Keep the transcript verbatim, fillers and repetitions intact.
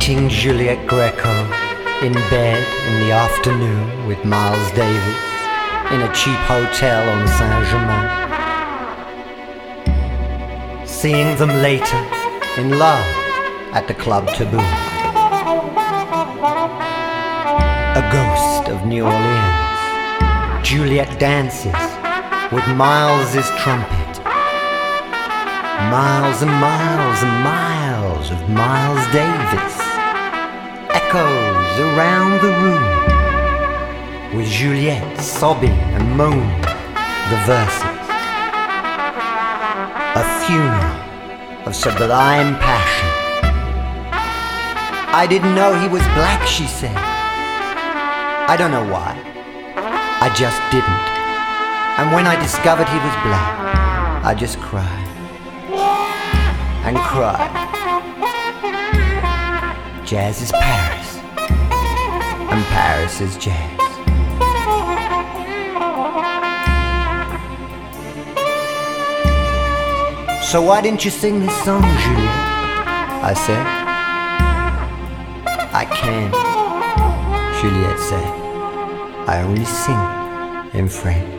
Meeting Juliet Greco in bed in the afternoon with Miles Davis in a cheap hotel on Saint-Germain. Seeing them later in love at the Club Taboo. A ghost of New Orleans. Juliet dances with Miles's trumpet. Miles and miles and miles of Miles Davis echoes around the room, with Juliet sobbing and moaning the verses. A funeral of sublime passion. I didn't know he was black, she said. I don't know why, I just didn't. And when I discovered he was black, I just cried and cried. Jazz is Paris, and Paris is jazz. So why didn't you sing this song, Juliet? I said. I can't, Juliet said. I only sing in French.